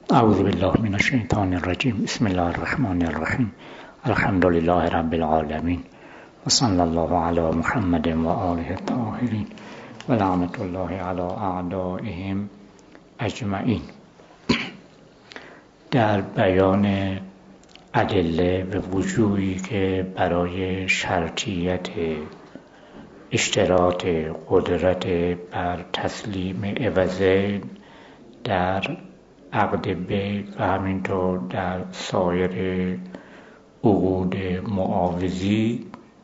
اعوذ بالله من الشیطان الرجیم. بسم الله الرحمن الرحیم. الحمد لله رب العالمین و صلی الله علی محمد و آله الطاهرین و لعنت الله علی اعدائهم اجمعین. در بیان ادله و وجوهی که برای شرطیت اشتراط قدرت بر تسلیم عوضین در عقد بیع و همینطور در سایر عقود معاوضی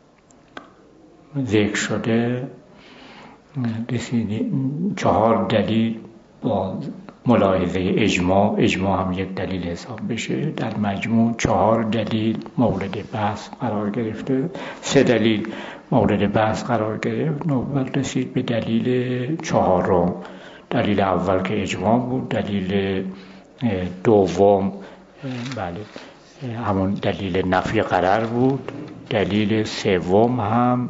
ذکر شده، رسیدیم 4 دلیل با ملاحظه اجماع هم یک دلیل حساب بشه. در مجموع 4 دلیل مورد بحث قرار گرفته، 3 دلیل مورد بحث قرار گرفت. نوبت رسید به دلیل 4. دلیل اول که اجماع بود، دلیل دوم همون دلیل نفی قرار بود، دلیل سوم هم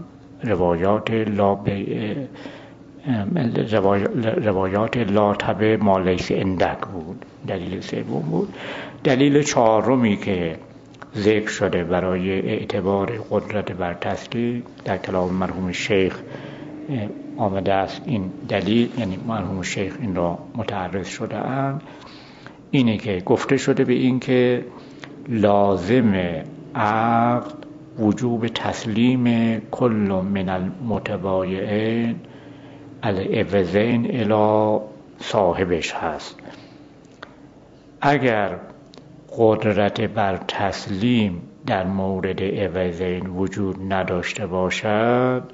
روایات لا تبع ما لیس عندک بود، دلیل سوم بود. دلیل 4 که ذکر شده برای اعتبار قدرت بر تسلیم در کلام مرحوم شیخ آمده است. این دلیل یعنی مرحوم شیخ این را متعرض شده اند، اینه که گفته شده به این که لازم عقد وجوب تسلیم کل من المتبایعین العوضین الی صاحبش هست. اگر قدرت بر تسلیم در مورد عوضین وجود نداشته باشد،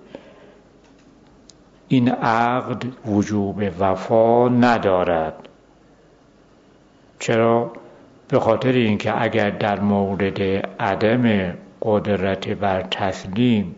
این عقد وجوب وفا ندارد. چرا؟ به خاطر اینکه اگر در مورد عدم قدرت بر تسلیم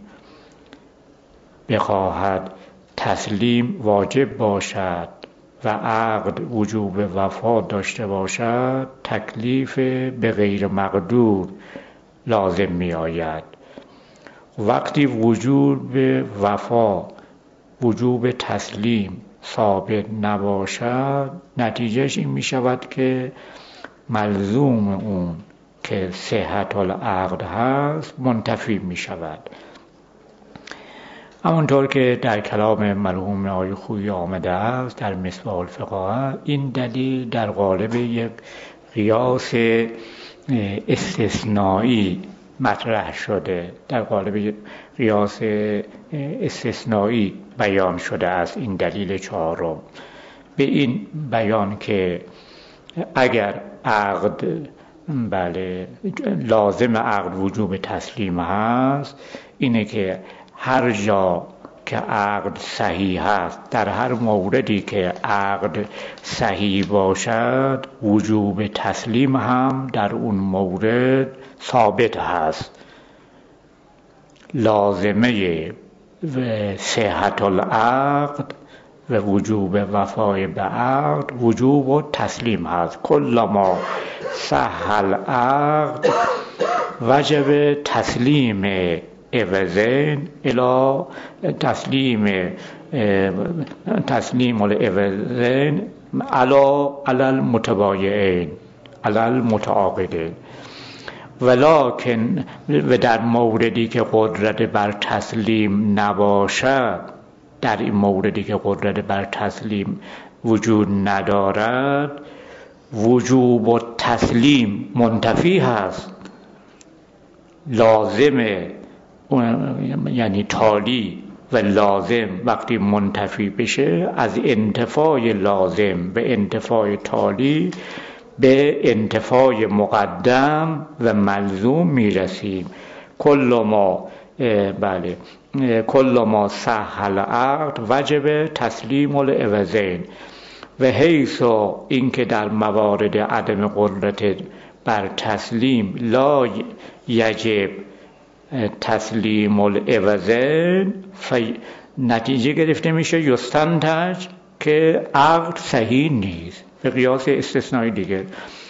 بخواهد تسلیم واجب باشد و عقد وجوب وفا داشته باشد، تکلیف به غیر مقدور لازم می آید. وقتی وجوب وفا وجوب تسلیم ثابت نباشد، نتیجهش این می شود که ملزوم اون که صحت العقد هست منتفی می شود. همونطور که در کلام مرحوم آقای خویی آمده است در مصباح الفقهاء، این دلیل در قالب یک قیاس استثنایی مطرح شده، در قالب قیاس استثنایی بیان شده است. این دلیل 4 به این بیان که اگر عقد لازم عقد وجوب تسلیم هست، اینه که هر جا که عقد صحیح هست، در هر موردی که عقد صحیح باشد، وجوب تسلیم هم در اون مورد ثابت هست. لازمه صحت العقد و وجوب وفای به عقد وجوب و تسلیم هست. کل ما صح العقد وجب تسلیم عوضین الی تسلیم العوضین علی المتبایعین علی المتعاقدین. ولکن و در موردی که قدرت بر تسلیم نباشد، در این موردی که قدرت بر تسلیم وجود ندارد، وجوب و تسلیم منتفی هست. لازم یعنی تالی و لازم وقتی منتفی بشه، از انتفای لازم به انتفای تالی به انتفای مقدم و ملزوم میرسیم. کل ما صح العقد وجب تسلیم العوضین و حیث اینکه در موارد عدم قدرت بر تسلیم لا یجب تسلیم العوضین، نتیجه گرفته میشه یستنتج که عقد صحیح نیست. به قیاس استثنایی دیگه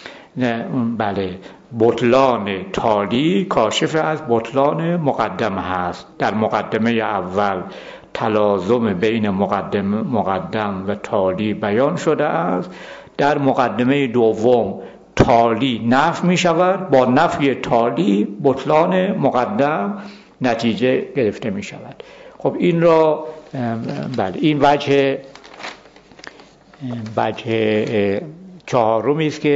بطلان تالی کاشف از بطلان مقدم هست. در مقدمه اول تلازم بین مقدم و تالی بیان شده است، در مقدمه دوم تالی نفی می شود، با نفی تالی بطلان مقدم نتیجه گرفته می شود. خب این را بله، این وجه چهارمی است که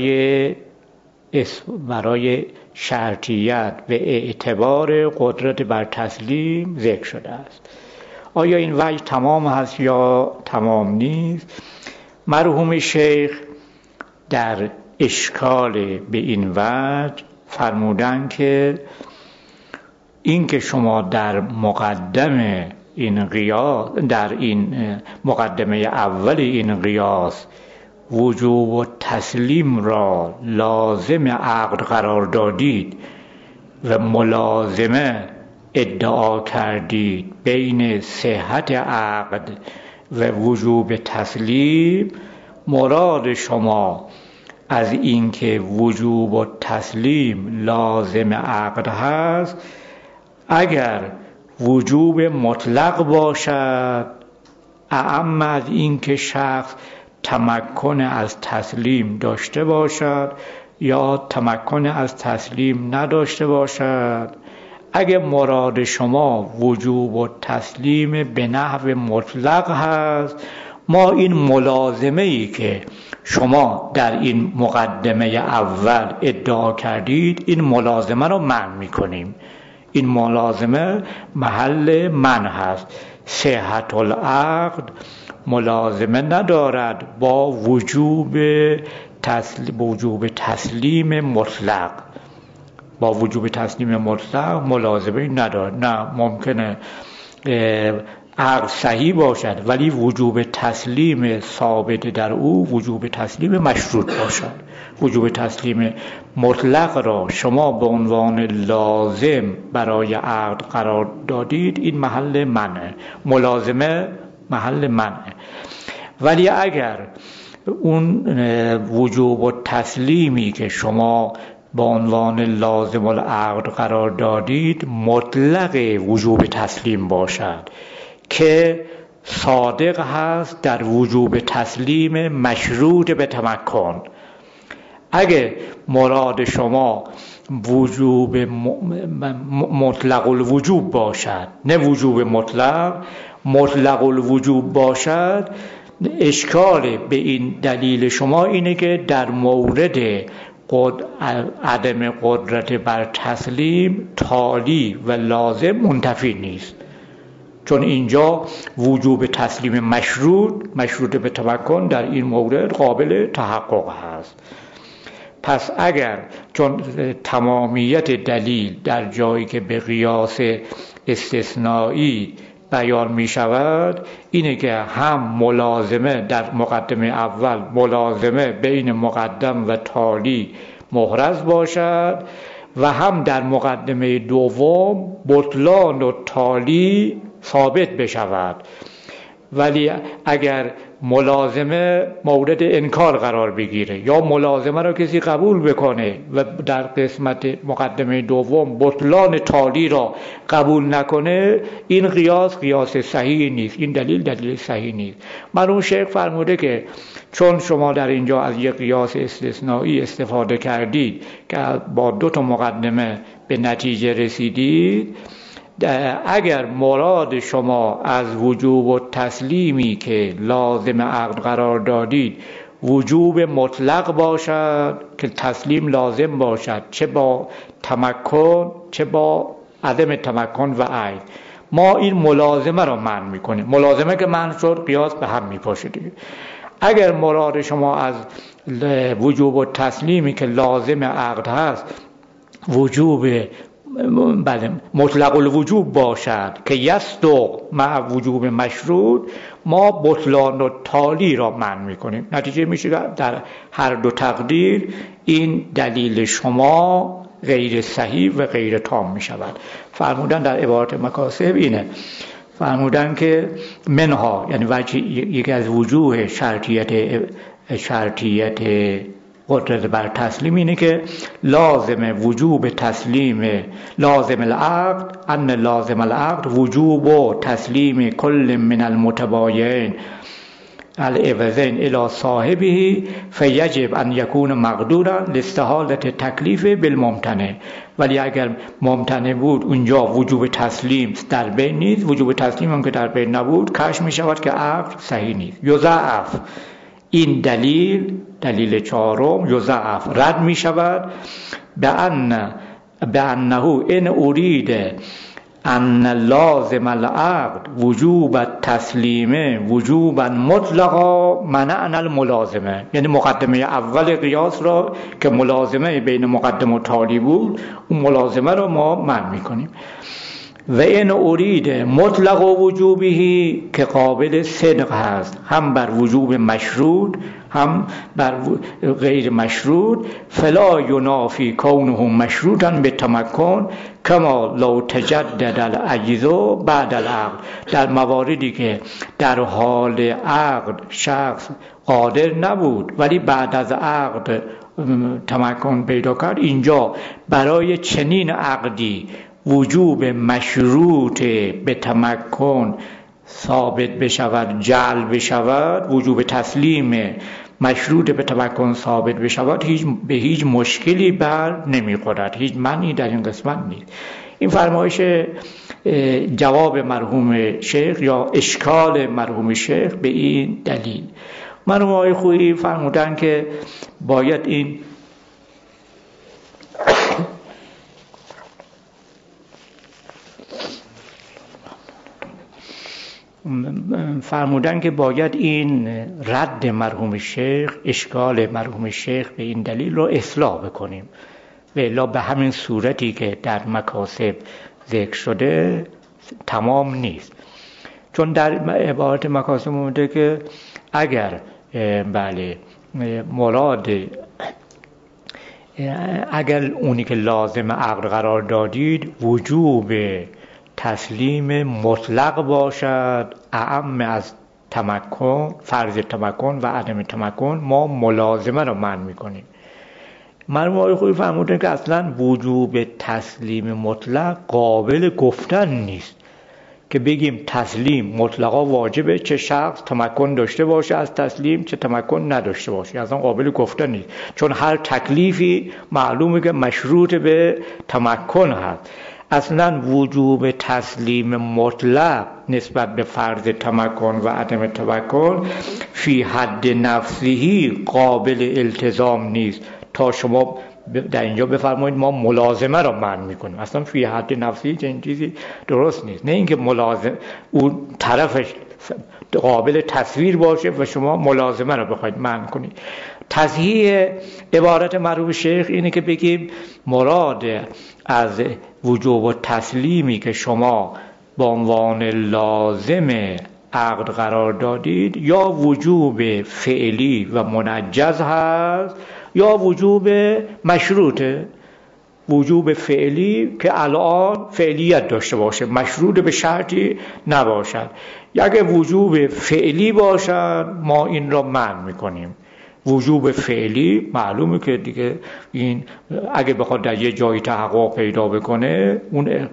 برای شرطیت و اعتبار قدرت بر تسلیم ذکر شده است. آیا این وجه تمام هست یا تمام نیست؟ مرحوم شیخ در اشکال به این وجه فرمودند که این که شما در مقدمه اول این قیاس وجوب و تسلیم را لازم عقد قرار دادید و ملازمه ادعا کردید بین صحت عقد و وجوب تسلیم، مراد شما از این که وجوب و تسلیم لازم عقد هست اگر وجوب مطلق باشد، اعم از این که شخص تمکن از تسلیم داشته باشد یا تمکن از تسلیم نداشته باشد. اگه مراد شما وجوب و تسلیم به نحو مطلق هست، ما این ملازمه ای که شما در این مقدمه اول ادعا کردید این ملازمه رو منع میکنیم. این ملازمه محل منع هست. صحت العقد ملازمه ندارد با وجوب تسلیم مطلق. با وجوب تسلیم مطلق ملازمه ندارد. نه، ممکنه عقد صحیح باشد ولی وجوب تسلیم ثابت در او وجوب تسلیم مشروط باشد. وجوب تسلیم مطلق را شما به عنوان لازم برای عقد قرار دادید، این محل منع، ملازمه محل منع. ولی اگر اون وجوب و تسلیمی که شما به عنوان لازم العقد قرار دادید مطلق وجوب تسلیم باشد که صادق هست در وجوب تسلیم مشروط به تمکن، اگه مراد شما وجوب مطلق الوجوب باشد، نه وجوب مطلق الوجوب باشد، اشکال به این دلیل شما اینه که در مورد عدم قدرت بر تسلیم تالی و لازم منتفی نیست، چون اینجا وجوب تسلیم مشروط به تمکن در این مورد قابل تحقق هست. پس اگر چون تمامیت دلیل در جایی که به قیاس استثنایی بیان می شود اینه که هم ملازمه در مقدمه اول ملازمه بین مقدم و تالی محرز باشد و هم در مقدمه دوم بطلان و تالی ثابت بشود. ولی اگر ملازمه مورد انکار قرار بگیره یا ملازمه را کسی قبول بکنه و در قسمت مقدمه دوم بطلان تالی را قبول نکنه، این قیاس صحیح نیست، این دلیل صحیح نیست. مرحوم شیخ فرموده که چون شما در اینجا از یک قیاس استثنایی استفاده کردید که با 2 مقدمه به نتیجه رسیدید، اگر مراد شما از وجوب و تسلیمی که لازم عقد قرار دادید وجوب مطلق باشد که تسلیم لازم باشد، چه با تمکن چه با عدم تمکن و عیب، ما این ملازمه را منع میکنیم. ملازمه که منع شد قیاس به هم میپاشه دیگه. اگر مراد شما از وجوب و تسلیمی که لازم عقد هست وجوب مطلق الوجوب باشد که یصدق مع وجوب مشروط، ما بطلان و تالی را منع میکنیم. نتیجه میشه در هر دو تقدیر این دلیل شما غیر صحیح و غیر تام میشود. فرمودن در عبارت مکاسب اینه، فرمودن که منها یعنی یکی از وجوه شرطیت قدرت بر تسلیم اینه که لازم وجوب تسلیم لازم العقد ان لازم العقد وجوب و تسلیم کل من المتباین العوضین الی صاحبه فیجب ان یکون مقدورا لاستحالة تکلیف بالممتنع. ولی اگر ممتنع بود اونجا وجوب تسلیم در بین نیست، وجوب تسلیم هم که در بین نبود کشف می شود که عقد صحیح نیست. یضعف، این دلیل چهارم یضعف رد می شود به انه ان ارید ان لازم العقد وجوب التسلیم وجوبا مطلقا منعنا الملازمه. یعنی مقدمه اول قیاس را که ملازمه بین مقدم و تالی بود، اون ملازمه را ما منع میکنیم. و این ارید مطلق وجوبی که قابل صدق هست، هم بر وجوب مشروط هم بر غیر مشروط، فلا ینافی کونه مشروطا به تمکن کما لو تجدد الاجزاء بعد العقد. در مواردی که در حال عقد شخص قادر نبود ولی بعد از عقد تمکن پیدا کرد، اینجا برای چنین عقدی وجوب مشروط به تمکن ثابت بشود، جعل بشود، وجوب تسلیم مشروط به تمکن ثابت بشود، به هیچ مشکلی بر نمیخورد، هیچ معنی در این قسمت نیست. این فرمایش جواب مرحوم شیخ یا اشکال مرحوم شیخ به این دلیل. مرحوم آقای خویی فرمودن که باید این رد مرحوم شیخ، اشکال مرحوم شیخ به این دلیل رو اصلاح بکنیم، و الا به همین صورتی که در مکاسب ذکر شده تمام نیست. چون در عبارت مکاسب اومده که اگر مراد اگر اونی که لازم عقد قرار دادید وجوب تسلیم مطلق باشد اعم از تمکن، فرض تمکن و عدم تمکن، ما ملازمه رو منع میکنیم. مرحوم آقای خویی فرمودن که اصلا وجوب تسلیم مطلق قابل گفتن نیست که بگیم تسلیم مطلقا واجبه، چه شخص تمکن داشته باشه از تسلیم چه تمکن نداشته باشه، اصلا قابل گفتن نیست. چون هر تکلیفی معلومه که مشروط به تمکن هست. اصلا وجوب تسلیم مطلق نسبت به فرض تمکن و عدم تمکن فی حد نفسهی قابل التزام نیست تا شما در اینجا بفرمایید ما ملازمه را منع میکنیم. اصلا فی حد نفسی چنین چیزی درست نیست. نه اینکه ملازم اون طرفش قابل تصویر باشه و شما ملازمه را بخواید منع کنید. تصحیح عبارت مرحوم شیخ اینه که بگیم مراد از وجوب و تسلیمی که شما به عنوان لازم عقد قرار دادید یا وجوب فعلی و منجز هست یا وجوب مشروطه. وجوب فعلی که الان فعلیت داشته باشه، مشروط به شرطی نباشد. اگه وجوب فعلی باشد ما این را منع میکنیم. وجوب فعلی معلومه که دیگه این اگه بخواد در یه جایی تحقق پیدا بکنه اون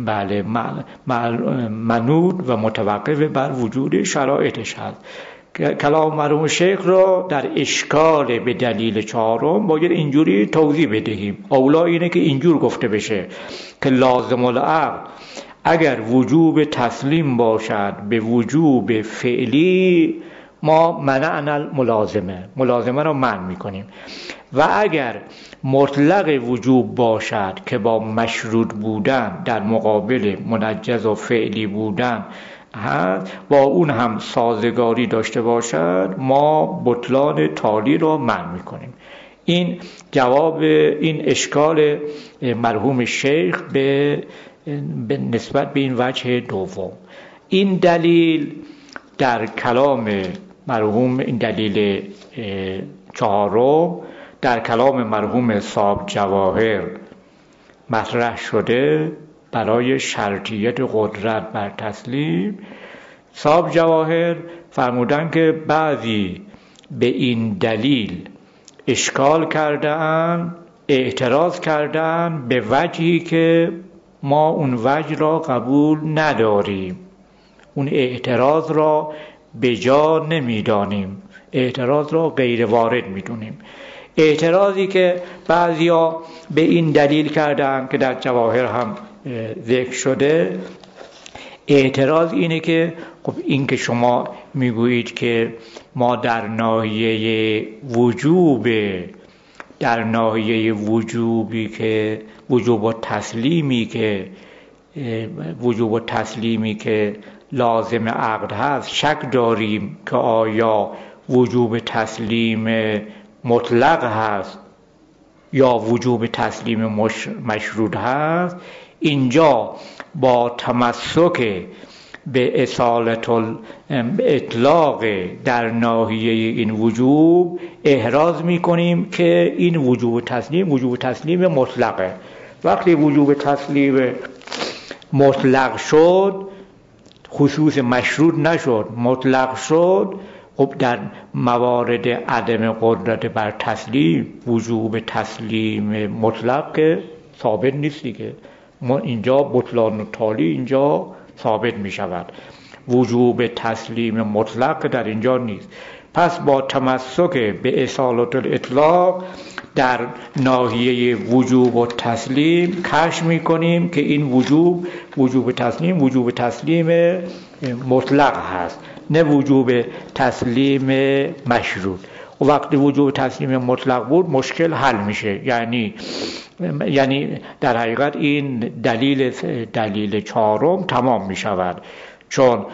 منوط و متوقف بر وجود شرایطش هست. کلام مرحوم شیخ را در اشکال به دلیل چهارم باید اینجوری توضیح بدهیم. اولا اینه که اینجور گفته بشه که لازم العقد اگر وجوب تسلیم باشد به وجوب فعلی ما منعنا ملازمه را منع میکنیم، و اگر مطلق وجوب باشد که با مشروط بودن در مقابل منجز و فعلی بودن با اون هم سازگاری داشته باشد ما بطلان تالی را منع میکنیم. این جواب این اشکال مرحوم شیخ به نسبت به این وجه دوم. این دلیل در کلام مرحوم، این دلیل چهارم در کلام مرحوم صاحب جواهر مطرح شده برای شرطیت قدرت بر تسلیم. صاحب جواهر فرمودن که بعضی به این دلیل اشکال کردن، اعتراض کردن به وجهی که ما اون وجه را قبول نداریم. اون اعتراض را به جا نمیدانیم، اعتراض را غیر وارد میدونیم. اعتراضی که بعضیا به این دلیل کردن که در جواهر هم ذکر شده، اعتراض اینه که خب این که شما میگویید که ما در ناحیه وجوبی که وجوب و تسلیمی که لازم عقد هست شک داریم که آیا وجوب تسلیم مطلق هست یا وجوب تسلیم مشروط هست. اینجا با تمسک به اصالت اطلاق در ناحیه این وجوب احراز میکنیم که این وجوب تسلیم مطلقه. وقتی وجوب تسلیم مطلق شد، خصوص مشروط نشد، مطلق شد، خب در موارد عدم قدرت بر تسلیم وجوب تسلیم مطلق که ثابت نیست دیگه. ما اینجا بطلان و تالی اینجا ثابت می شود، وجوب تسلیم مطلق در اینجا نیست. پس با تمسک به اصالت الاطلاق در ناحیه وجوب و تسلیم کشف می کنیم که این وجوب تسلیم مطلق هست، نه وجوب تسلیم مشروط. و وقتی وجوب تسلیم مطلق بود مشکل حل میشه، یعنی در حقیقت این دلیل چهارم تمام می شود، چون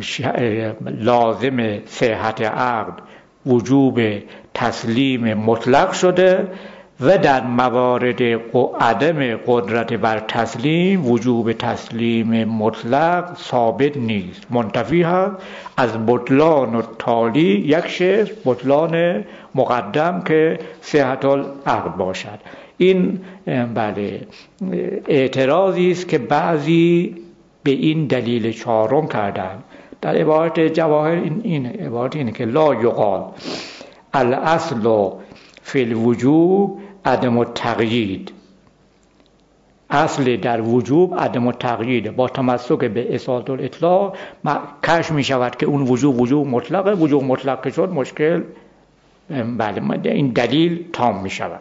لازم صحت عقد وجوب تسلیم مطلق شده و در موارد عدم قدرت بر تسلیم وجوب تسلیم مطلق ثابت نیست، منتفی هست از بطلان و تالی یک شعر، بطلان مقدم که صحت العقد باشد. این بله اعتراضی است که بعضی به این دلیل چهارم کردن. در عبارت جواهر این عبارت اینه که لا یقال الاصل فی الوجوب عدم التقیید. اصل در وجوب عدم التقیید. با تمسک به اصالت الاطلاق کشف می شود که اون وجوب مطلقه. وجوب مطلق شد مشکل بله این دلیل تام می شود.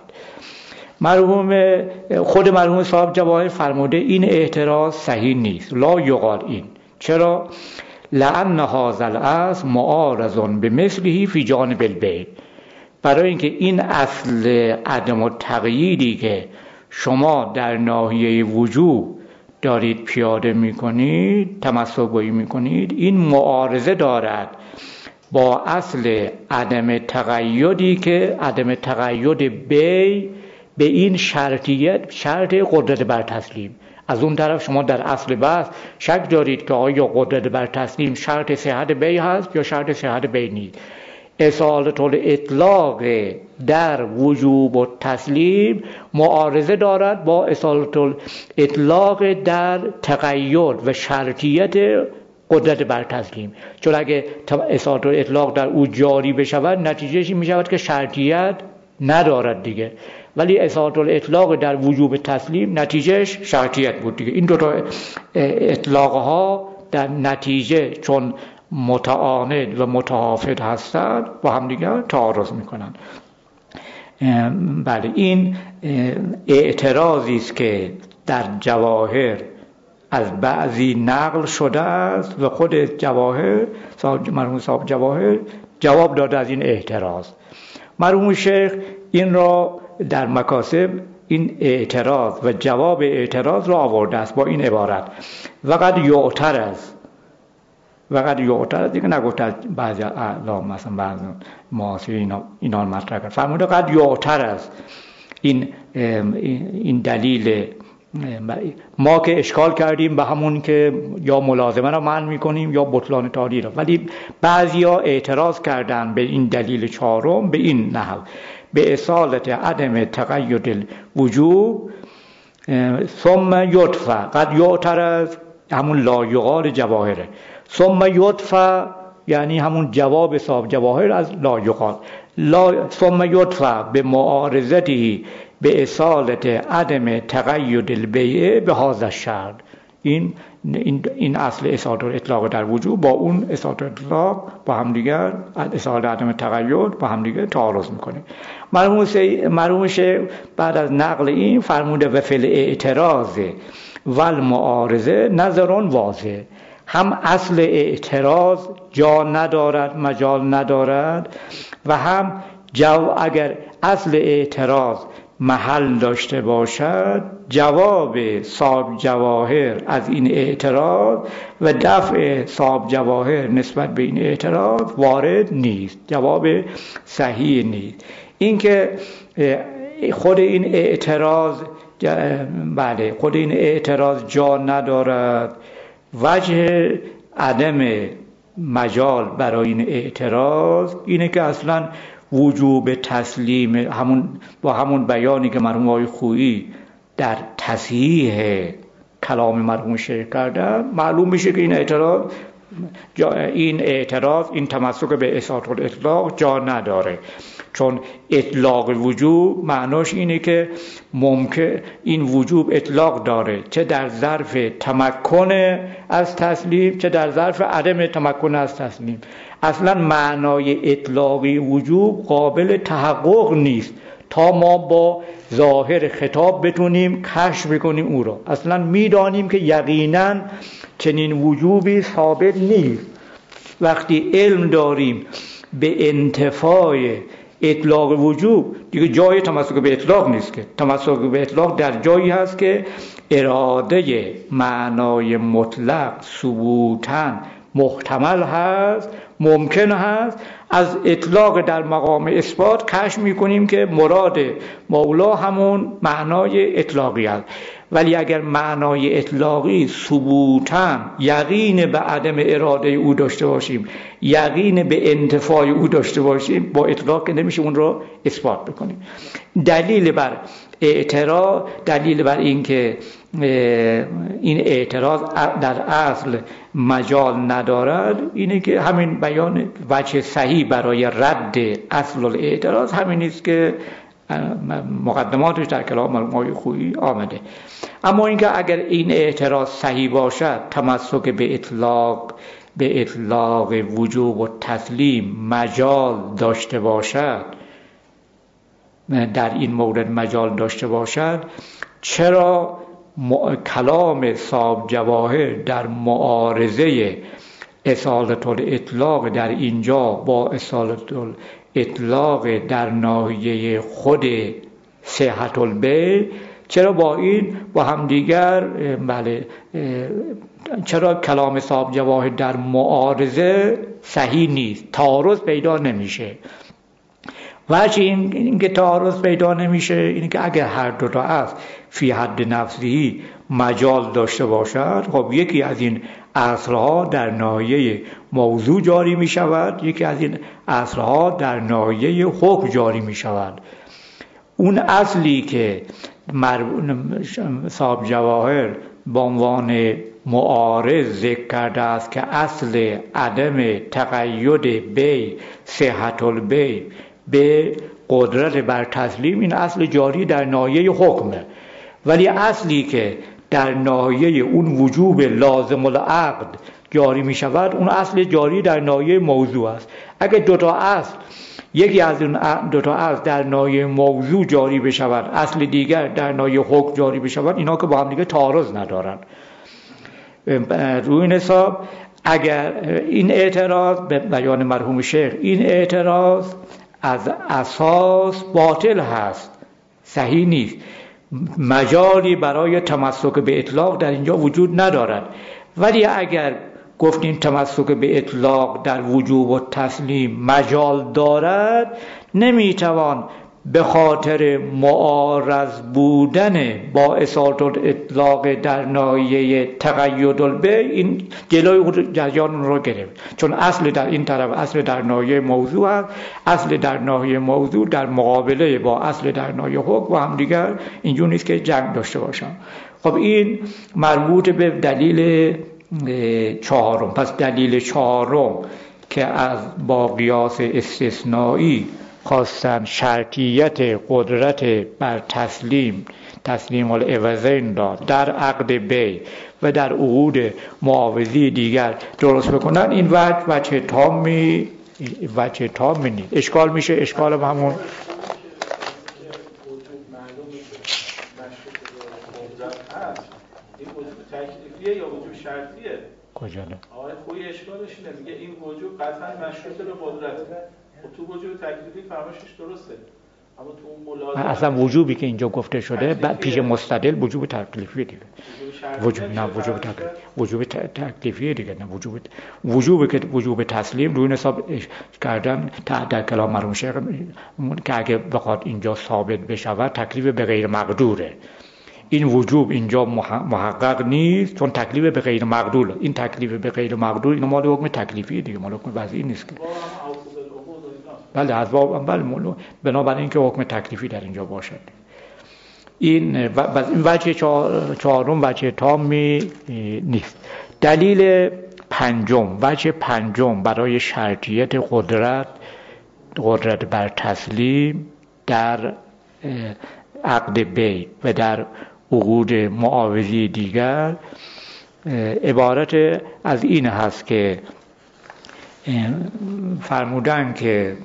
خود مرحوم صاحب جواهر فرموده این اعتراض صحیح نیست، لا یقال این. چرا؟ لأن هذا الاصل معارض بمثله فی جانب البیع. برای اینکه این اصل عدم التقییدی که شما در ناحیه وجوب دارید پیاده میکنید، تمسک گویی میکنید، این معارضه دارد با اصل عدم تقییدی که عدم تقیید بیع به این شرط قدرت بر تسلیم. از اون طرف شما در اصل بحث شک دارید که آیا قدرت بر تسلیم شرط صحت بیع هست یا شرط صحت بیع نیست. اصالت الاطلاق در وجوب و تسلیم معارضه دارد با اصالت الاطلاق در تقید و شرطیت قدرت بر تسلیم. چون اگه اصالت الاطلاق در او جاری بشود نتیجهش می شود که شرطیت ندارد دیگه، ولی اصالت الاطلاق در وجوب تسلیم نتیجهش شرطیت بود دیگه. این دو تا اطلاق ها در نتیجه چون متعاند و متحافظ هستند با هم دیگر تعارض میکنند. بله این اعتراضی است که در جواهر از بعضی نقل شده است و خود جواهر مرحوم صاحب جواهر جواب داده از این اعتراض. مرحوم شیخ این را در مکاسب این اعتراض و جواب اعتراض را آورده است با این عبارت وقد یعترض دیگه نگفته بعضی اعلام مثلا بعضی معاصر اینا مطرح کرد، فرموده قد یعترض این دلیل ما که اشکال کردیم به همون که یا ملازمه را منع میکنیم یا بطلان تالی را، ولی بعضیا اعتراض کردن به این دلیل چهارم به این نحو به اصالت عدم تقید الوجوب ثم یدفع. قد یعترض همون لا یقال جواهره، ثم یدفع یعنی همون جواب صاحب جواهر از لا یقال. ثم یدفع به معارضتی به اصالت عدم تقید البیع به هذا الشرط. این این اصل اصالت الاطلاق در وجود با اون اصالت الاطلاق با همدیگر، اصالت عدم تقید با همدیگر تعارض میکنه. مرحوم شیخ بعد از نقل این فرموده و فعل اعتراض و المعارضه نظرون واضح، هم اصل اعتراض جا ندارد، مجال ندارد، و هم اگر اصل اعتراض محل داشته باشد جواب صاحب جواهر از این اعتراض و دفع صاحب جواهر نسبت به این اعتراض وارد نیست، جواب صحیح نیست. این که خود این اعتراض خود این اعتراض جا ندارد، وجه عدم مجال برای این اعتراض اینه که اصلا وجوب تسلیم با همون بیانی که مرحوم آقای خویی در تصحیح کلام مرحوم شیخ کردن معلوم میشه که این تمسک به اصالت الاطلاق جا نداره، چون اطلاق وجوب معناش اینه که ممکن این وجوب اطلاق داره، چه در ظرف تمکن از تسلیم چه در ظرف عدم تمکن از تسلیم. اصلا معنای اطلاقی وجوب قابل تحقق نیست تا ما با ظاهر خطاب بتونیم کشف بکنیم او را. اصلا میدانیم که یقینا چنین وجوبی ثابت نیست. وقتی علم داریم به انتفاع اطلاق وجوب، دیگه جای تمسک به اطلاق نیست، که تمسک به اطلاق در جایی هست که اراده معنای مطلق ثبوتاً محتمل هست، ممکن هست. از اطلاق در مقام اثبات کشف میکنیم که مراد مولا همون معنای اطلاقی است. ولی اگر معنای اطلاقی ثبوتاً یقین به عدم اراده او داشته باشیم، یقین به انتفاع او داشته باشیم، با اطلاق که نمیشه اون رو اثبات بکنیم. دلیل بر اعتراض، دلیل بر این که این اعتراض در اصل مجال ندارد اینه که همین بیان وجه صحیح برای رد اصل الاعتراض همین نیست که مقدماتش در کلام مرحوم آقای خویی آمده. اما اینکه اگر این اعتراض صحیح باشد، تمسک به اطلاق وجوب و تسلیم مجال داشته باشد، در این مورد مجال داشته باشد، چرا کلام صاحب جواهر در معارضه اصالت الاطلاق در اینجا با اصالت الاطلاق در ناحیه خود صحت البیع، چرا با همدیگر چرا کلام صاحب جواهر در معارضه صحیح نیست، تعارض پیدا نمیشه؟ وجه این که تعارض پیدا نمیشه اینه که اگر هر دو تا از فی حد نفسی مجال داشته باشد، خب یکی از این اصلها در ناحیه موضوع جاری می شود، یکی از این اصلها در ناحیه حکم جاری می شود. اون اصلی که صاحب جواهر به عنوان معارض ذکر کرده است که اصل عدم تقید بیع صحت البیع به قدرت بر تسلیم، این اصل جاری در ناحیه حکمه. ولی اصلی که در ناحیه اون وجوب لازم العقد جاری می شود، اون اصل جاری در ناحیه موضوع است. اگر دوتا اصل، یکی از اون دوتا اصل در ناحیه موضوع جاری بشود، اصل دیگر در ناحیه حکم جاری بشود، اینا که با هم دیگه تعارض ندارن. روی این حساب اگر این اعتراض به بیان مرحوم شیخ، این اعتراض از اساس باطل هست، صحیح نیست، مجالی برای تمسک به اطلاق در اینجا وجود ندارد. ولی اگر گفتیم تمسک به اطلاق در وجوب و تسلیم مجال دارد، نمیتوان به خاطر معارض بودن با اصالت الاطلاق در ناحیه تقید البیع این جلوی جریان رو گرفت، چون اصل در این طرف اصل در ناحیه موضوع است، اصل در ناحیه موضوع در مقابله با اصل در ناحیه حکم و هم دیگر اینجور نیست که جنگ داشته باشن. خب این مربوط به دلیل چهارم. پس دلیل چهارم که با قیاس استثنایی خواستن شرطیت قدرت بر تسلیم العوضین را در عقد بی و در عقود معاوضی دیگر درست بکنن، این وجه تامی نیست. اشکال میشه، اشکال همون تکلیفیه یا وجوب شرطیه؟ کجا نه؟ آقای خویی اشکالش اینه، میگه این وجوب قطعا مشروط به قدرته. خب تو وجوب تکلیفی فرمایشش درسته، اما تو اون ملازمه اصلا وجوبی که اینجا گفته شده پیش مستدل وجوب تکلیفی دیگه. وجوب تکلیفی دیگه، نه وجوب تسلیم روی حساب کردن در کلام مرحوم شیخ که اگه بخواد اینجا ثابت بشود تکلیف به غیر مقدوره. این وجوب اینجا محقق نیست چون تکلیف به غیر مقدور. این تکلیف به غیر مقدور این مال حکم تکلیفی دیگه، مال حکم وضعی نیست که. بله از باب بنابراین اینکه حکم تکلیفی در اینجا باشد. این وجه چهارم وجه تامی نیست. دلیل پنجم، وجه پنجم برای شرطیت قدرت بر تسلیم در عقد بی و در عقود معاوضی دیگر عبارت از این هست که فرمودن که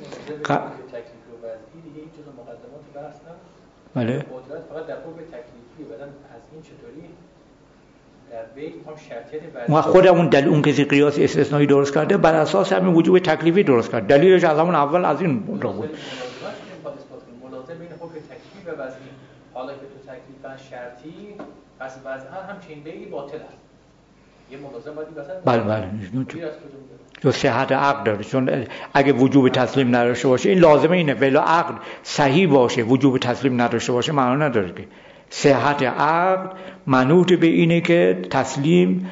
بله قدرت فقط در حکم تکلیفی و بعدن از این چطوری در بی هم شرطیت ما خودمون دلیل اون کسی قیاس استثنایی درست کرده بر اساس همین وجوب تکلیفی درست کرد. دلیلش از همون اول از این را بود. ملازم بین حکم تکلیفی و وضعی. حالا که تو تکلیف شرطی پس وضعا همچین بی باطل است. یه ملازم باید بله جو صحت عقد داره، چون اگه وجوب تسلیم نداشته باشه این لازمه اینه، ولی عقد صحیح باشه وجوب تسلیم نداشته باشه معنا نداره که. صحت عقد منوط به اینه که تسلیم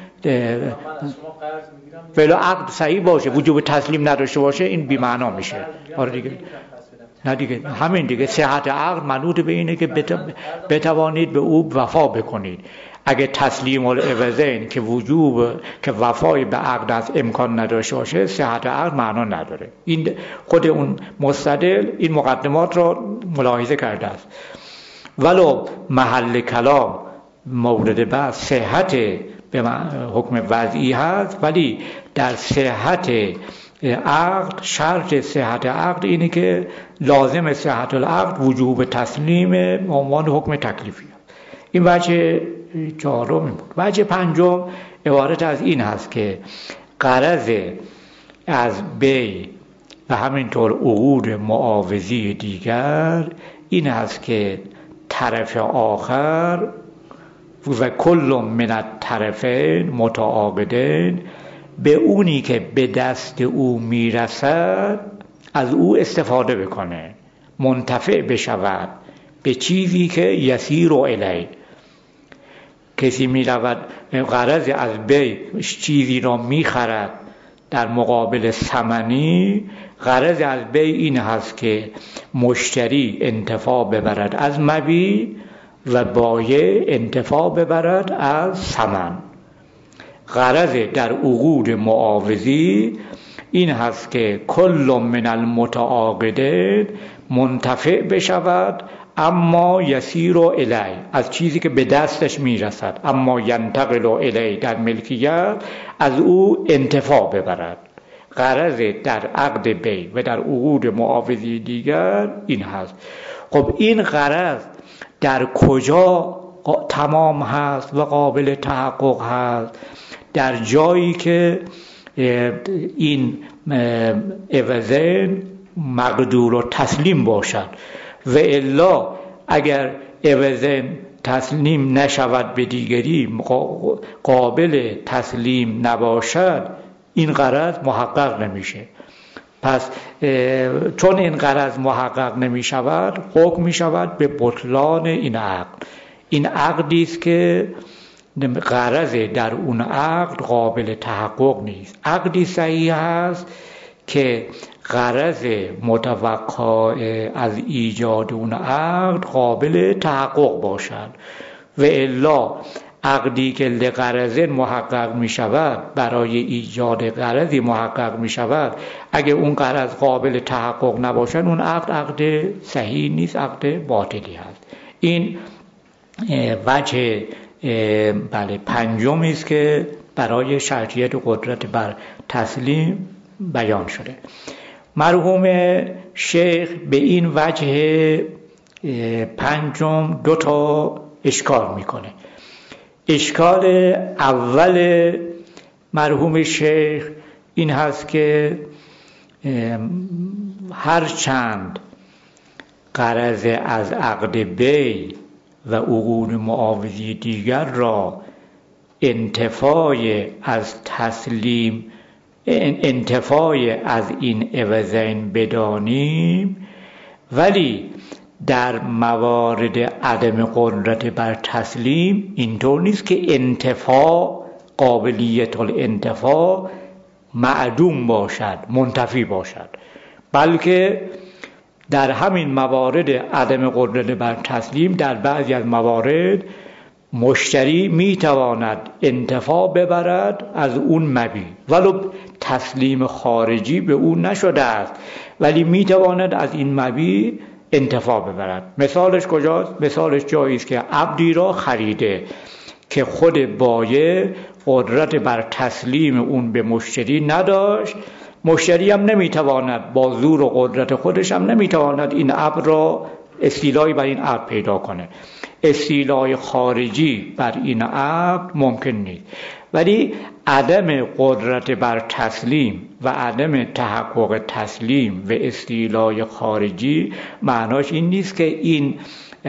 ولی عقد صحیح باشه وجوب تسلیم نداشته باشه این بی معنا میشه. آره دیگه، نه دیگه همین دیگه، صحت عقد منوط به اینه که بتوانید به او وفا بکنید. اگه تسلیم العوضین که وفای به عقد از امکان نداشته باشه صحت عقد معنا نداره. این خود اون مستدل این مقدمات را ملاحظه کرده است. ولو محل کلام مورد بعد صحت به حکم وضعی هست، ولی در صحت عقد شرط صحت عقد اینه که لازم صحت العقد وجوب تسلیم عنوان حکم تکلیفی هست. این وجه چهارم بود. وجه پنجم عبارت از این هست که غرض از بی و همینطور عقود معاوضی دیگر این هست که طرف آخر و کل من الطرفین متعاقدین به اونی که به دست او میرسد از او استفاده بکنه، منتفع بشود به چیزی که یسیر و الی. کسی می رود غرض از بی چیزی را می خرد در مقابل ثمنی، غرض از بی این هست که مشتری انتفاع ببرد از مبیع و بایع انتفاع ببرد از ثمن. غرض در عقود معاوضی این هست که کل من المتعاقدین منتفع بشود اما یسیر الی، از چیزی که به دستش میرسد، اما ینتقل الی در ملکیت از او انتفاع ببرد. غرض در عقد بی و در عقود معاوضی دیگر این هست. خب این غرض در کجا تمام هست و قابل تحقق هست؟ در جایی که این عوضین مقدور و تسلیم باشد، و الا اگر عوضین تسلیم نشود به دیگری، قابل تسلیم نباشد، این غرض محقق نمیشه. پس چون این غرض محقق نمی شود حکم می شود به بطلان این عقد. این عقدی است که غرض در اون عقد قابل تحقق نیست. عقدی صحیح است که غرض متوقع از ایجاد اون عقد قابل تحقق باشد، و الا عقدی که لغرض محقق می شود، برای ایجاد غرضی محقق می شود، اگه اون غرض قابل تحقق نباشد اون عقد صحیح نیست، عقد باطلی هست. این وجه پنجمی است که برای شرطیت قدرت بر تسلیم بیان شده. مرحوم شیخ به این وجه پنجم دو تا اشکال میکنه. اشکال اول مرحوم شیخ این هست که هرچند غرض از عقد بی و عقود معاوضی دیگر را انتفای از تسلیم، انتفای از این عوضین بدانیم، ولی در موارد عدم قدرت بر تسلیم اینطور نیست که انتفا، قابلیت الانتفا معدوم باشد، منتفی باشد، بلکه در همین موارد عدم قدرت بر تسلیم در بعضی از موارد مشتری میتواند انتفاع ببرد از اون مبیع، ولو تسلیم خارجی به اون نشده است، ولی میتواند از این مبیع انتفاع ببرد. مثالش کجاست؟ مثالش جایی است که عبدی را خریده که خود بایع قدرت بر تسلیم اون به مشتری نداشت، مشتری هم نمیتواند با زور و قدرت خودش هم نمیتواند این عبد را استیلایی بر این عبد پیدا کنه. استیلای خارجی بر این عبد ممکن نیست، ولی عدم قدرت بر تسلیم و عدم تحقق تسلیم و استیلای خارجی معناش این نیست که این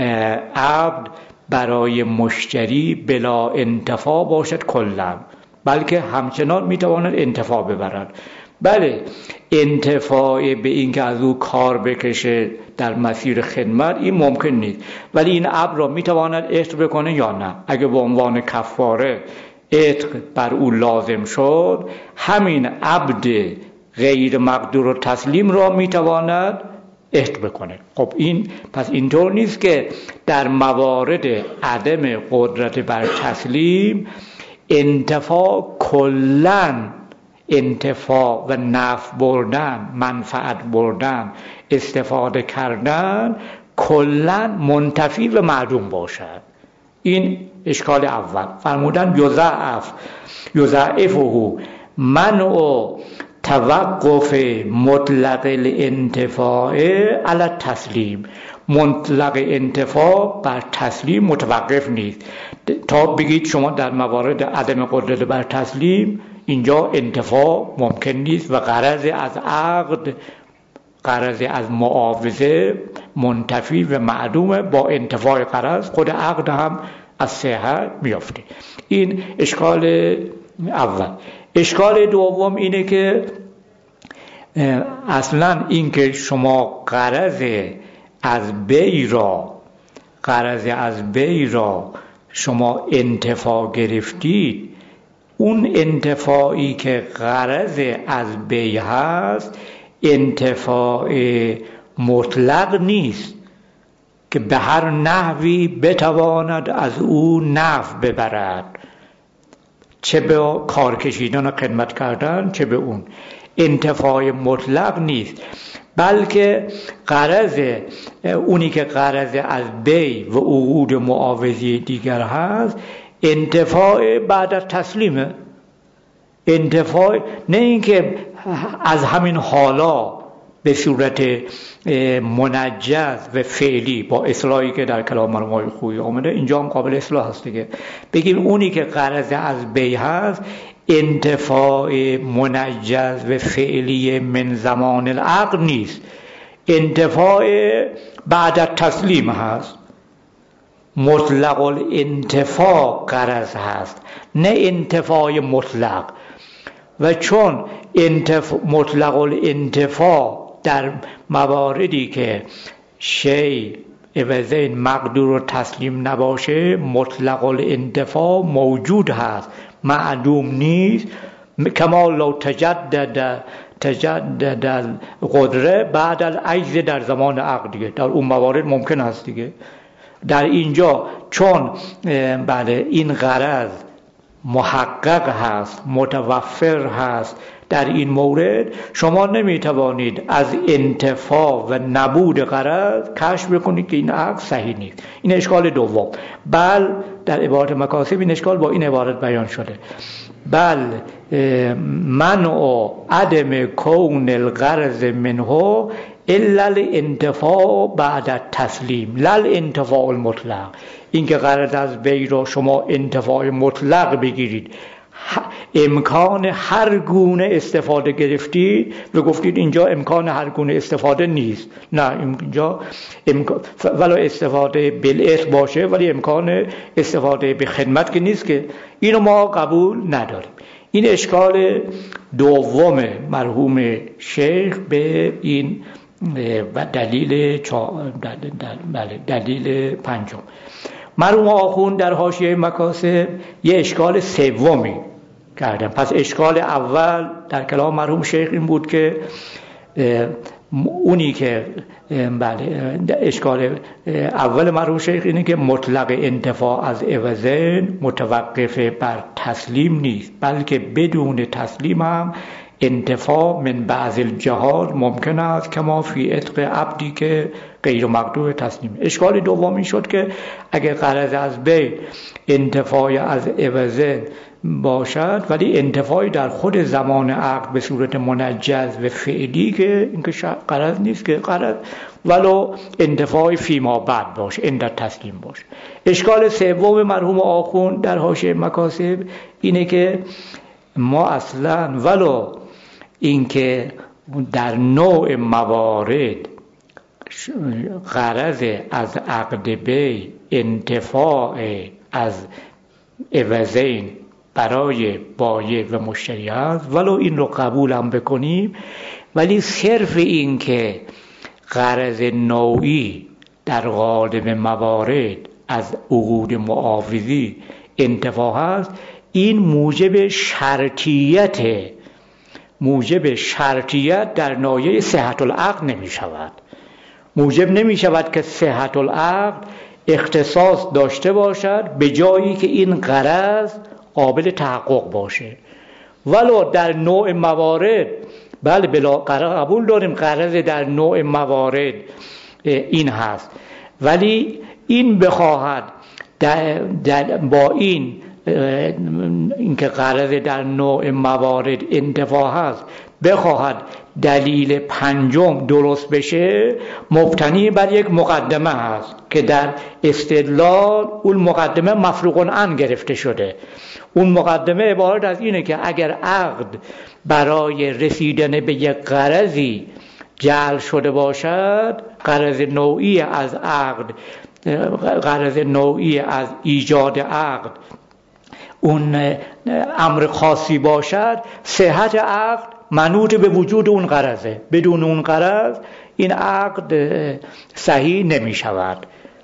عبد برای مشتری بلا انتفاع باشد کلا، بلکه همچنان میتواند انتفاع ببرد. بله، انتفاع به این که از او کار بکشه در مسیر خدمت این ممکن نیست، ولی این عبد را میتواند عتق بکنه یا نه. اگه به عنوان کفاره عتق بر او لازم شد، همین عبد غیر مقدور و تسلیم را میتواند عتق بکنه. خب این پس اینطور نیست که در موارد عدم قدرت بر تسلیم انتفاع کلن، انتفاع و نفع بردن، منفعت بردن، استفاده کردن کلن منتفی و معدوم باشد. این اشکال اول. فرمودن یضعفه منع توقف مطلق الانتفاع علی التسلیم. مطلق انتفاع بر تسلیم متوقف نیست تا بگید شما در موارد عدم قدرت بر تسلیم اینجا انتفاع ممکن نیست و غرض از عقد، غرض از معاوضه منتفی و معدومه، با انتفاع غرض خود عقد هم از صحت میافته. این اشکال اول. اشکال دوم اینه که اصلا این که شما غرض از بی را شما انتفاع گرفتید، اون انتفاعی که غرض از بی هست انتفاع مطلق نیست که به هر نحوی بتواند از او نفع ببرد، چه به کار کشیدن و خدمت کردن چه به اون. انتفاع مطلق نیست، بلکه غرض اونی که غرض از بی و عقود معاوضی دیگر هست انتفاع بعد از تسلیمه. انتفاع نه اینکه از همین حالا به صورت منجز و فعلی با اصلاحی که در کلام مرحوم خویی آمده اینجا هم قابل اصلاح هست دیگه، بگیم اونی که غرض از بی هست انتفاع منجز و فعلی من زمان العقد نیست، انتفاع بعد از تسلیم هست. مطلق الانتفاع غرض هست، نه انتفاع مطلق. و چون مطلق الانتفاع در مواردی که شیء عوضین مقدور و تسلیم نباشه مطلق الانتفاع موجود هست، معدوم نیست. کما لو تجدد القدره بعد العجز در زمان عقد دیگه، در اون موارد ممکن هست دیگه. در اینجا چون بله این غرض محقق هست، متوفر هست، در این مورد شما نمیتوانید از انتفاع و نبود غرض کشف بکنید که این عقد صحیح نیست. این اشکال دوم. بل در عبارت مکاسب این اشکال با این عبارت بیان شده: بل منع عدم کون الغرض منه الا الانتفاع بعد التسلیم لا الانتفاع المطلق. این که غرض از وی رو شما انتفاع مطلق بگیرید، امکان هر گونه استفاده گرفتید و گفتید اینجا امکان هر گونه استفاده نیست، نه اینجا ولو استفاده بالعتق باشه ولی امکان استفاده به خدمت که نیست، که اینو ما قبول نداریم. این اشکال دوم مرحوم شیخ به این و دلیل پنجم. مرحوم آخوند در حاشیه مکاسب یه اشکال سومی کردن. پس اشکال اول در کلام مرحوم شیخ این بود که اونی که اشکال اول مرحوم شیخ اینه که مطلق انتفاع از عوضین متوقف بر تسلیم نیست، بلکه بدون تسلیم هم انتفاع من بعض الجهات ممکن است کما فی عتق عبدی که غیر مقطوع تسلیم. اشکال دومی شد که اگر غرض از بی انتفاع از عوض باشد ولی انتفاعی در خود زمان عقد به صورت منجز و فعلی که اینکه غرض نیست، که غرض ولو انتفاعی فیما بعد باشه اندر تسلیم باشه. اشکال سوم مرحوم آخوند در حاشیه مکاسب اینه که ما اصلا ولو اینکه در نوع موارد غرض از عقد بی انتفاع از عوضین برای بایع و مشتری هست، ولو این رو قبول هم بکنیم، ولی صرف این که غرض نوعی در غالب موارد از عقود معاوضی انتفاع هست، این موجب شرطیت در نایه صحت العقد نمی شود. موجب نمی شود که صحت العقد اختصاص داشته باشد به جایی که این غرض قابل تحقق باشه. ولو در نوع موارد بله بلا قبول داریم غرض در نوع موارد این هست، ولی این بخواهد با اینکه غرض در نوع موارد انتفاع هست بخواهد دلیل پنجم درست بشه، مبتنی بر یک مقدمه هست که در استدلال اون مقدمه مفروغ عنه گرفته شده. اون مقدمه عبارت از اینه که اگر عقد برای رسیدن به یک غرضی جعل شده باشد، غرض نوعی از عقد، غرض نوعی از ایجاد عقد اون امر خاصی باشد، صحت عقد منوط به وجود اون غرضه. بدون اون غرض این عقد صحیح نمی شود.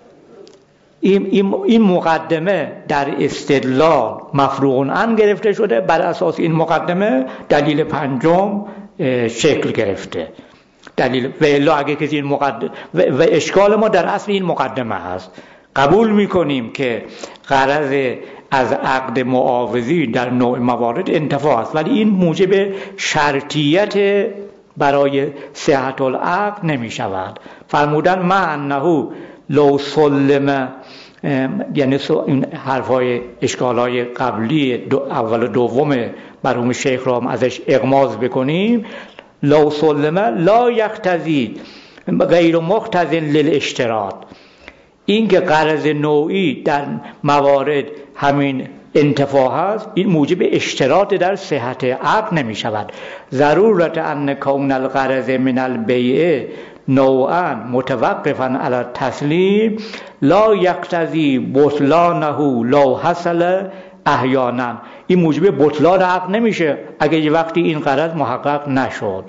این مقدمه در استدلال مفروغ عنه گرفته شده، بر اساس این مقدمه دلیل پنجم شکل گرفته. دلیل و الا اگه کسی این مقدمه و اشکال ما در اصل این مقدمه هست. قبول میکنیم که غرض از عقد معاوضی در نوع موارد انتفاع است، ولی این موجب شرطیت برای صحت العقد نمی شود. فرمودن ما انه لو سلم، یعنی این حرفای اشکالای قبلی اول و دوم مرحوم شیخ را ازش اغماض بکنیم، لو سلم لا یقتضی غیر مقتضی للاشتراط. این که غرض نوعی در موارد همین انتفاع هست، این موجب اشتراط در صحت عقد نمی شود. ضرورت ان کون الغرض من البیع نوعا متوقفا علی التسلیم لا یقتضی بطلانه لو حصل احیانا. این موجب بطلان عقد نمیشه اگه یه وقتی این غرض محقق نشد.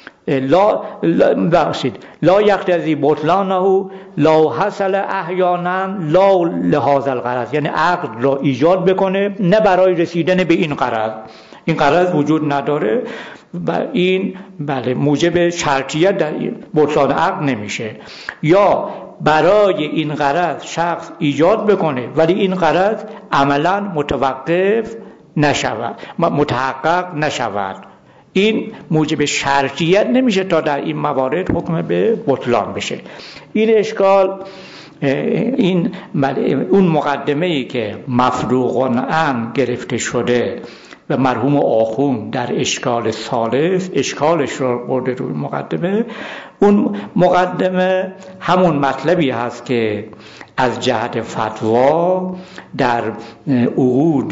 لا یقتضی بطلانه لو حصل احیانا لا لهذا الغرض، یعنی عقد را ایجاد بکنه نه برای رسیدن به این غرض. این غرض وجود نداره و این بله موجب شرطیت در بطلان عقد نمیشه. یا برای این غرض شخص ایجاد بکنه ولی این غرض عملا متوقف نشود، متحقق نشود، این موجب شرطیت نمیشه تا در این موارد حکم به بطلان بشه. این اشکال، این اون مقدمه‌ای که مفروغ عن گرفته شده و مرحوم آخوند در اشکال ثالث اشکالش رو برده روی مقدمه، اون مقدمه همون مطلبی هست که از جهت فتوا در عقود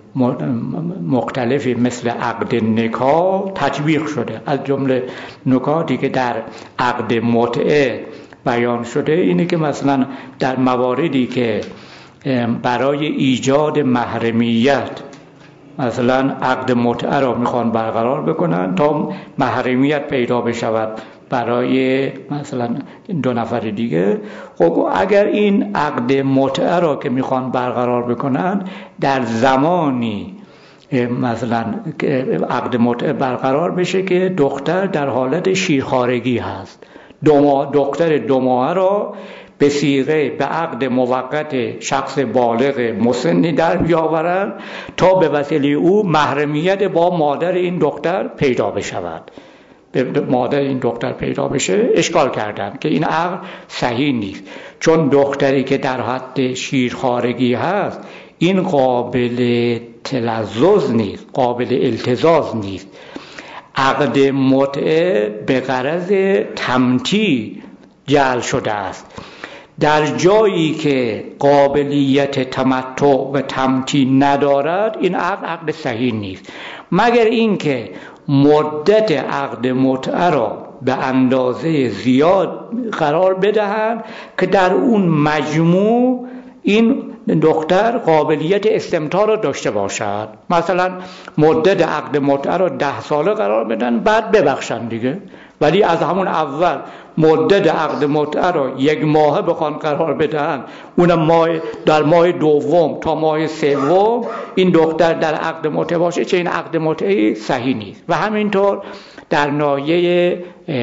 مختلفی مثل عقد نکاح تطبیق شده. از جمله نکاتی که در عقد متعه بیان شده اینه که مثلا در مواردی که برای ایجاد محرمیت مثلا عقد متعه را میخوان برقرار بکنن تا محرمیت پیدا بشود برای مثلا 2 نفر دیگه، خب اگر این عقد متعه را که میخوان برقرار بکنن در زمانی مثلا عقد متعه برقرار بشه که دختر در حالت شیرخوارگی هست، دختر 2 ماهه را به صیغه به عقد موقت شخص بالغ مسنی در بیاورند تا به وسیله او محرمیت با مادر این دختر پیدا بشود، مادر این دختر پیدا بشه. اشکال کردن که این عقد صحیح نیست، چون دختری که در حد شیرخوارگی هست این قابل تلذذ نیست، قابل التذاذ نیست. عقد متعه به غرض تمتیع جعل شده است. در جایی که قابلیت تمتع و تمتیع ندارد این عقد صحیح نیست، مگر اینکه مدت عقد متعه را به اندازه زیاد قرار بدهند که در اون مجموع این دختر قابلیت استمتاع را داشته باشد. مثلا مدت عقد متعه را 10 ساله قرار بدن بعد ببخشن دیگه، ولی از همون اول مدت عقد متعه را 1 ماهه بخوان قرار بدن، اونم در ماه دوم تا ماه سوم این دختر در عقد متعه باشه، چه این عقد متعه صحیح نیست. و همینطور در ناحیه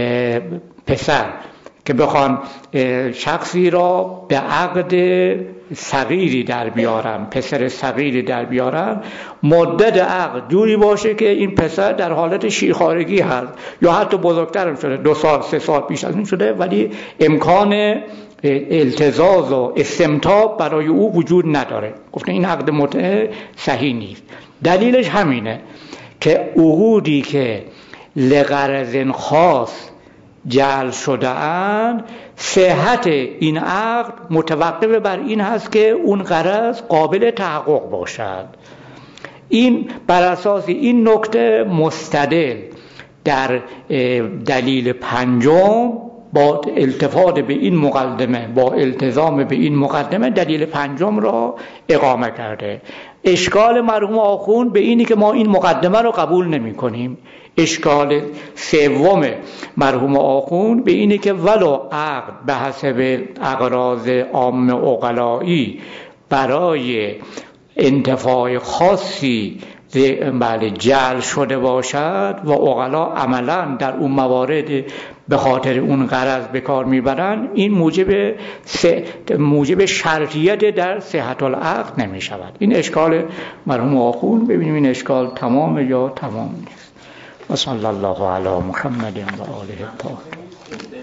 پسر که بخوان شخصی را به عقد صغیری در بیارن، پسر صغیری در بیارن، مدت عقد جوری باشه که این پسر در حالت شیرخوارگی هست یا حتی بزرگتر شده، 2 سال 3 سال پیش از این شده، ولی امکان التذاذ و استمتاع برای او وجود نداره. گفتن این عقد متعه صحیح نیست. دلیلش همینه که عقودی که لغرض خاص جعل شده اند، صحت این عقد متوقف بر این هست که اون غرض قابل تحقق باشد. این بر اساس این نکته مستدل در دلیل 5 با التفات به این مقدمه، با التزام به این مقدمه دلیل 5 را اقامه کرده. اشکال مرحوم آخوند به اینی که ما این مقدمه را قبول نمی کنیم. اشکال 3 مرحوم آخوند به اینه که ولو عقد به حسب اغراض عام عقلایی برای انتفاع خاصی جعل شده باشد و عقلا عملا در اون موارد به خاطر اون غرض به کار میبرن، این موجب شرطیت در صحت العقد نمی شود. این اشکال مرحوم آخوند. ببینیم این اشکال تمام یا تمام نیست. و صلی الله علی محمد و آله الطاهرین.